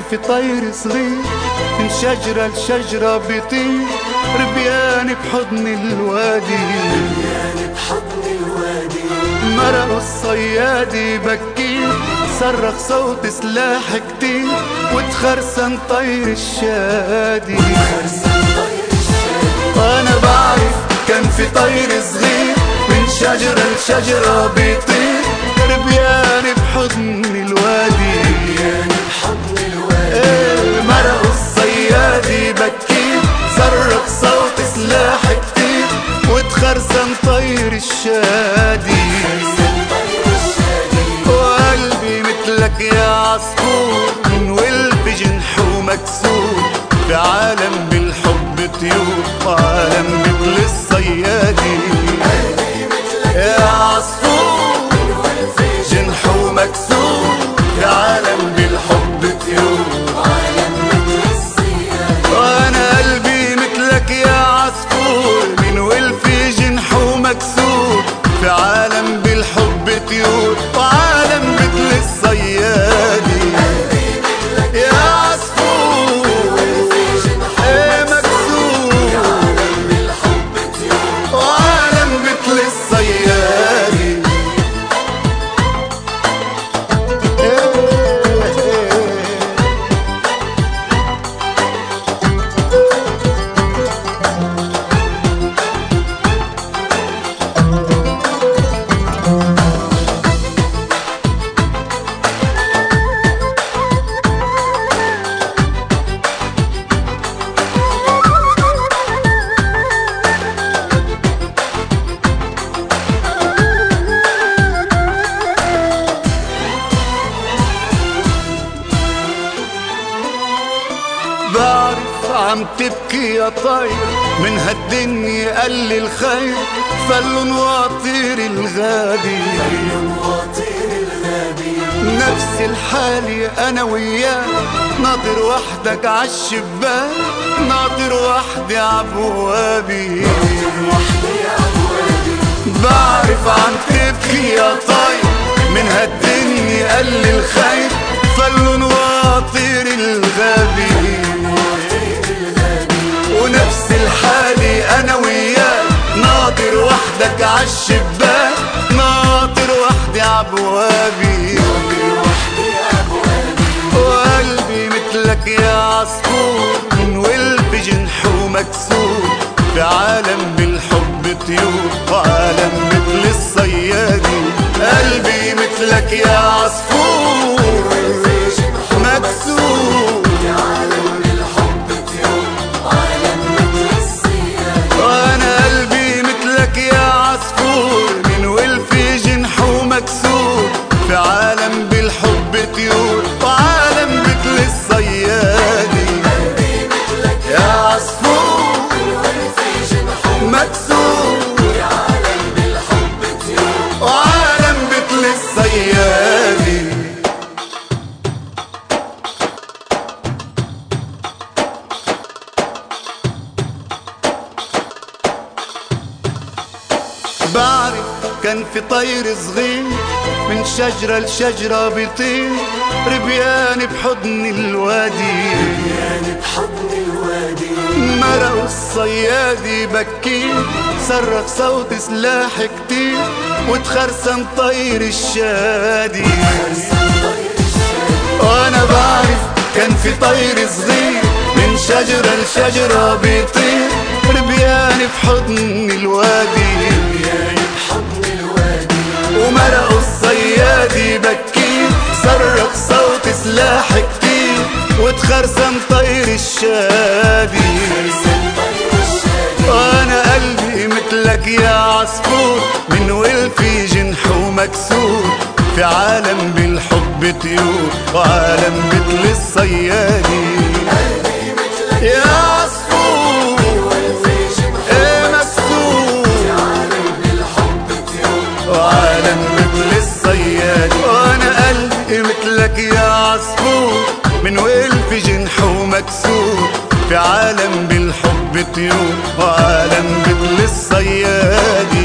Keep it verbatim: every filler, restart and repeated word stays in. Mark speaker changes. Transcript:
Speaker 1: في طير صغير من شجرة لشجرة بيطير، ربيان بحضن الوادي،
Speaker 2: ربيان بحضن الوادي.
Speaker 1: مرق الصياد بكير، صرخ صوت سلاح كتير، وتخرسن طير الشادي.
Speaker 2: خرسن طير الشادي.
Speaker 1: وانا بعرف كان في طير صغير من شجرة لشجرة بيطير، ربيان بحضن الوادي،
Speaker 2: ربيان بحضن الوادي.
Speaker 1: ايه مرق الصياد بكير، صرخ صوت سلاح كتير، وتخرسن طير الشادي.
Speaker 2: خرسن طير الشادي.
Speaker 1: وقلبي مثلك يا عصفور من ولف جنحه مكسور، في عالم بالحب طيور وعالم مثل الصيادي.
Speaker 2: قلبي مثلك
Speaker 1: يا عصفور
Speaker 2: من ولف
Speaker 1: جنحه مكسور، في عالم بالحب طيور
Speaker 2: وعالم مثل الصيادي.
Speaker 1: وانا قلبي مثلك يا عصفور من ولف جنحه مكسور، في عالم بالحب طيور وعالم مثل الصيادي.
Speaker 2: قلبي مثلك
Speaker 1: يا عصفور
Speaker 2: ولف جنحه
Speaker 1: ايه
Speaker 2: مكسور،
Speaker 1: مكسور
Speaker 2: عالم بالحب طيور
Speaker 1: وعالم مثل الصيادي. بعرف عم تبكي يا طير من هالدنيا قل الخير، فلن واطير الغابي،
Speaker 2: وطير الغابي.
Speaker 1: نفس الحالي انا وياك، ناطر وحدك عالشباك، ناطر وحدي عبوابي.
Speaker 2: وحدي أبوابي.
Speaker 1: بعرف عم تبكي يا طير من هالدنيا قل الخير، فلن واطير الغابي، ونفس الحالي انا وياك، ناطر وحدك عالشباك، ناطر وحدي عبوابي.
Speaker 2: وحدي أبوابي.
Speaker 1: وقلبي مثلك يا عصفور من ولف جنحه مكسور، في عالم بالحب طيور وعالم مثل الصيادي. قلبي مثلك يا عصفور مكسور،
Speaker 2: عالم بالحب طيور وعالم مثل الصيادي.
Speaker 1: وانا قلبي مثلك يا عصفور من ولف جنحه مكسور، في عالم بالحب طيور وعالم مثل الصيادي.
Speaker 2: قلبي مثلك
Speaker 1: يا عصفور
Speaker 2: ولف جنحه
Speaker 1: مكسور،
Speaker 2: عالم بالحب طيور
Speaker 1: وعالم مثل الصيادي. بعرف كان في طير صغير من شجرة لشجرة بيطير، ربيان بحضن الوادي،
Speaker 2: ربيان بحضن الوادي.
Speaker 1: مرق الصيادي بكير، صرخ صوت سلاح كتير، وتخرسن طير الشادي.
Speaker 2: خرسن طير الشادي.
Speaker 1: وانا بعرف كان في طير صغير من شجرة لشجرة بيطير، ربيان بحضن الوادي،
Speaker 2: ربيان بحضن الوادي.
Speaker 1: ومرق الصياد بكير، صرخ صوت سلاح كتير، وتخرسن طير الشادي.
Speaker 2: خرسن طير الشادي.
Speaker 1: وانا قلبي مثلك يا عصفور من ولفي جنحه مكسور، في عالم بالحب طيور وعالم مثل الصيادي.
Speaker 2: قلبي مثلك
Speaker 1: يا عصفور
Speaker 2: ولف جنحه
Speaker 1: ايه مكسور،
Speaker 2: عالم بالحب طيور
Speaker 1: وعالم مثل الصياد. وانا قلبي مثلك يا عصفور من ولف جنحه مكسور، في عالم بالحب طيور وعالم مثل الصياد.